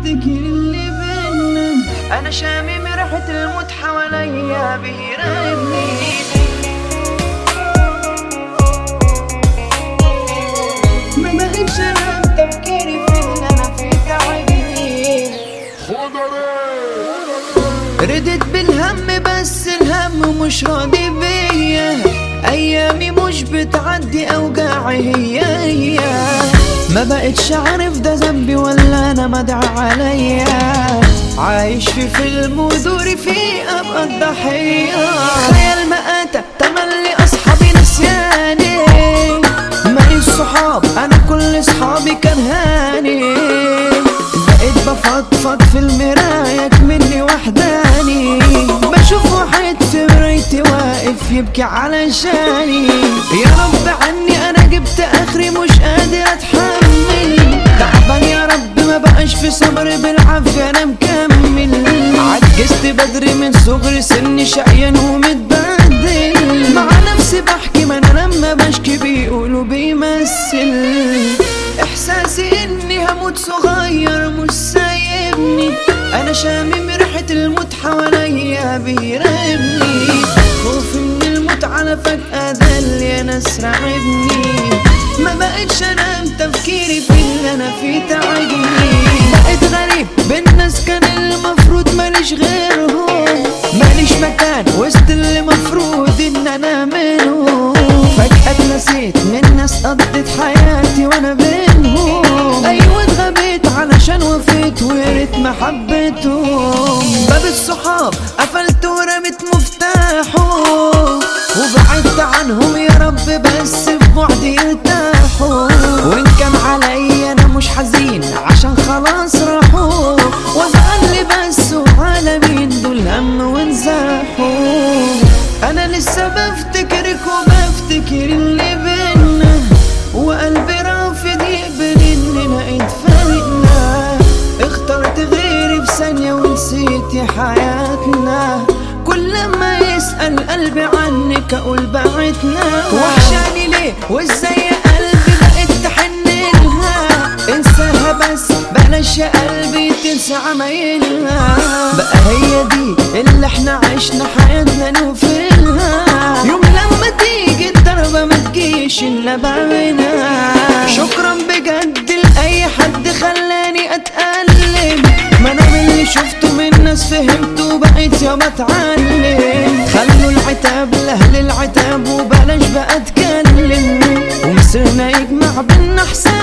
بفتكر اللي بينا، انا شامم ريحة الموت حواليا بيراقبني. ما بقتش انام تفكيري في اللي انا فيه تعبني. ردت بالهم بس الهم مش راضي بيا، ايامي مش بتعدي اوجاعي هي. ما بقتش عارف ده ذنبي ولا انا مدعى عليا، عايش في فيلم ودوري فيه ابقى الضحية. خيال مآتة تملي اصحابي نسياني، ماليش صحاب انا كل صحابي كرهاني. بقيت بفضفض في المراية مني وحداني، بشوف واحد في مرايتي واقف يبكي علشاني. يا رب عني انا جبت اخري مش قادر اتحمل، تعبان يا رب ما بقاش في صبر بالعافية انا مكمل. عجزت بدري من صغري سني شقيان ومتبهدل، مع نفسي بحكي ما انا لما بشكي بيقولوا بيمثل. احساسي اني هموت صغير مش سايبني، انا شامم ريحة الموت حواليا بيراقبني. خوفي من الموت على فجأة ده اللي انا راعبني. ما بقتش انام تفكيري في اللي انا فيه تعبني. بقيت غريب بالناس كان المفروض ماليش غيرهم، ماليش مكان وسط اللي مفروض ان انا منهم. فجأة اتنسيت من ناس قضيت حياتي وانا بينهم. ايوه اتغبيت علشان وفيت وياريت ما حبيتهم. باب الصحاب قفلت ورميت مفتاحه، وبعدت عنهم يا رب بس في بعدي يرتاحوا. وان كان عليا انا مش حزين عشان خلاص راحوا، وزعلي بس وعلى مين دول هم وانزاحوا. انا لسه بفتكرك وبفتكر اللي بينا، وقلبي رافض يقبل اننا اتفرقنا. اخترت غيري في ثانية ونسيتي حياتنا، كل ما يسأل قلبي عنك اقول بعتنا. وحشاني ليه وازاي يا قلبي بقيت تحنلها، انساها بس بلاش يا قلبي تنسى عمايلها. بقى هي دي اللي احنا عشنا حياتنا نوفلها، يوم لما تيجي الضربة ما تجيش الا بعملها. شكرا بجد لأي حد خلاني اتألم، ما انا من اللي شفته من ناس فهمت وبقيت يا بتعلم. خلوا العتاب لاهل العتاب وبلاش بقى اتكلم، ومصيرنا يجمع بينا احسن